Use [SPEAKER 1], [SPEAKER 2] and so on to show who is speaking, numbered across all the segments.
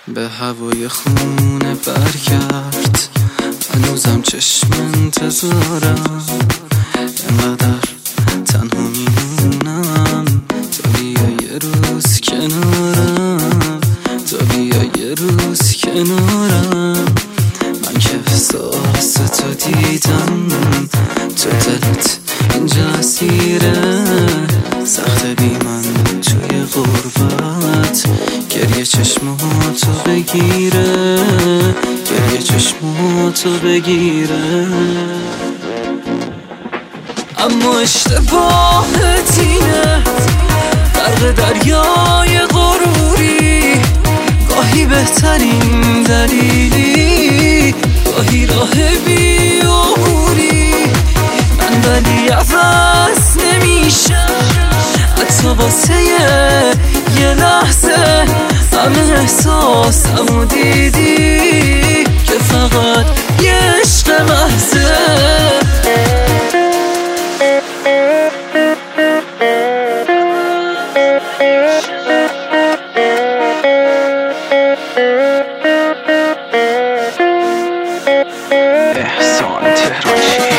[SPEAKER 1] به هوای خونه برگرد، هنوزم چشم انتظارم، انقدر تنها میمونم تا بیا یه روز کنارم، تا بیا یه روز کنارم. من که احساس تو دیدم، تو دلت اینجا اسیره، سخت بی من توی غربت، گریه چشماتو بگیره، گریه چشماتو بگیره. اما اشتباهت اینه، غرق دریای غروری، گاهی بهترین دلیلی، گاهی راه بیعبوری. من ولی عوض نمیشم، حتی واسه یه لحظه همه احساسمو دیدی که فقط یه عشق محضه. احسان تهرانچی.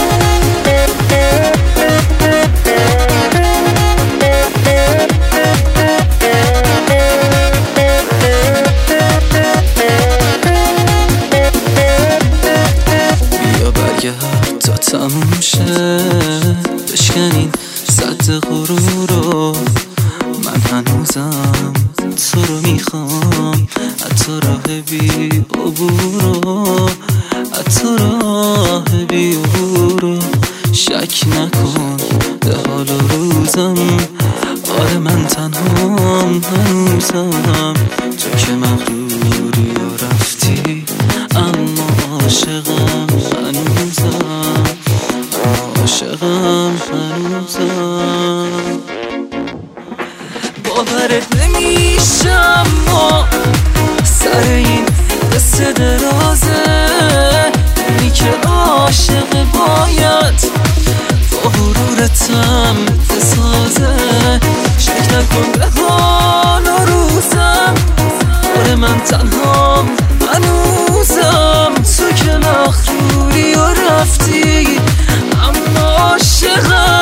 [SPEAKER 1] تا تموم شه بشکنین سد غرورو، من هنوزم تو رو میخوام، حتی راه بی عبورو، حتی راه بی عبورو. شک نکن به حال و روزم، آره من تنهام هنوزم، تو که مغروری و رفتی، اما عاشقم هنوزم، عاشقم هنوزم. باورت نمیشم ما سر این قصه درازه، اینی که عاشق باید با غرورتم بسازه. شک نکن به حال و روزم، آره من تنهام هنوزم، تو که مغروری و رفتی، اما عاشقم